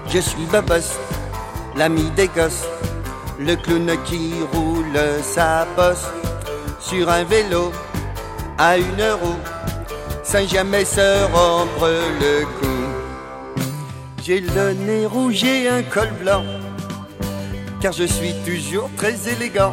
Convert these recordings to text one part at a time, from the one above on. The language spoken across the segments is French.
Je suis Bobos, l'ami des gosses, le clown qui roule sa bosse sur un vélo à 1 euro, sans jamais se rompre le cou. J'ai le nez rouge et un col blanc, car je suis toujours très élégant.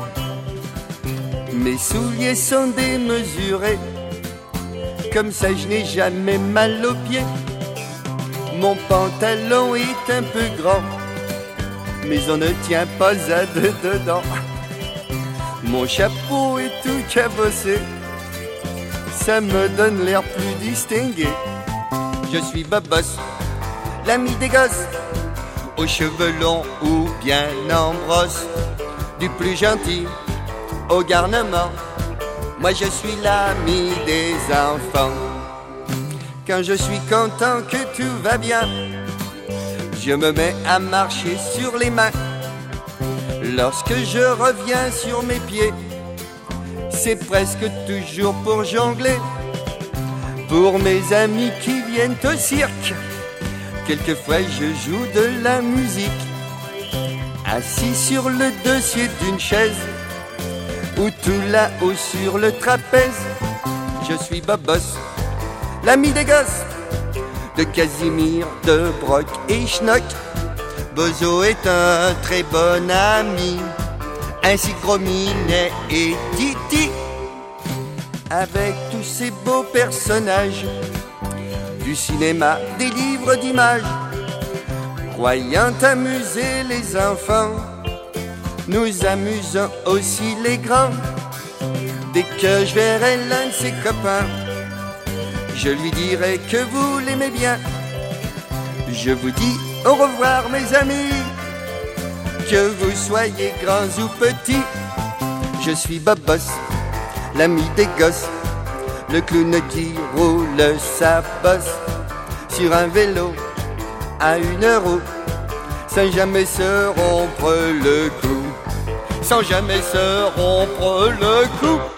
Mes souliers sont démesurés, comme ça je n'ai jamais mal aux pieds. Mon pantalon est un peu grand, mais on ne tient pas à deux dedans. Mon chapeau est tout cabossé, ça me donne l'air plus distingué. Je suis Bobos, l'ami des gosses, aux cheveux longs ou bien en brosse, du plus gentil au garnement. Moi je suis l'ami des enfants. Quand je suis content que tout va bien, je me mets à marcher sur les mains. Lorsque je reviens sur mes pieds, c'est presque toujours pour jongler. Pour mes amis qui viennent au cirque, quelquefois je joue de la musique. Assis sur le dossier d'une chaise, ou tout là-haut sur le trapèze, je suis Bobos, l'ami des gosses, de Casimir, de Brock et Schnock. Bozo est un très bon ami, ainsi que Gros Minet et Titi. Avec tous ces beaux personnages du cinéma, des livres d'images, croyant amuser les enfants, nous amusons aussi les grands. Dès que je verrai l'un de ses copains, je lui dirai que vous l'aimez bien. Je vous dis au revoir mes amis, que vous soyez grands ou petits. Je suis Bobos, l'ami des gosses, le clown qui roule sa bosse sur un vélo à 1 euro, sans jamais se rompre le cou, sans jamais se rompre le cou.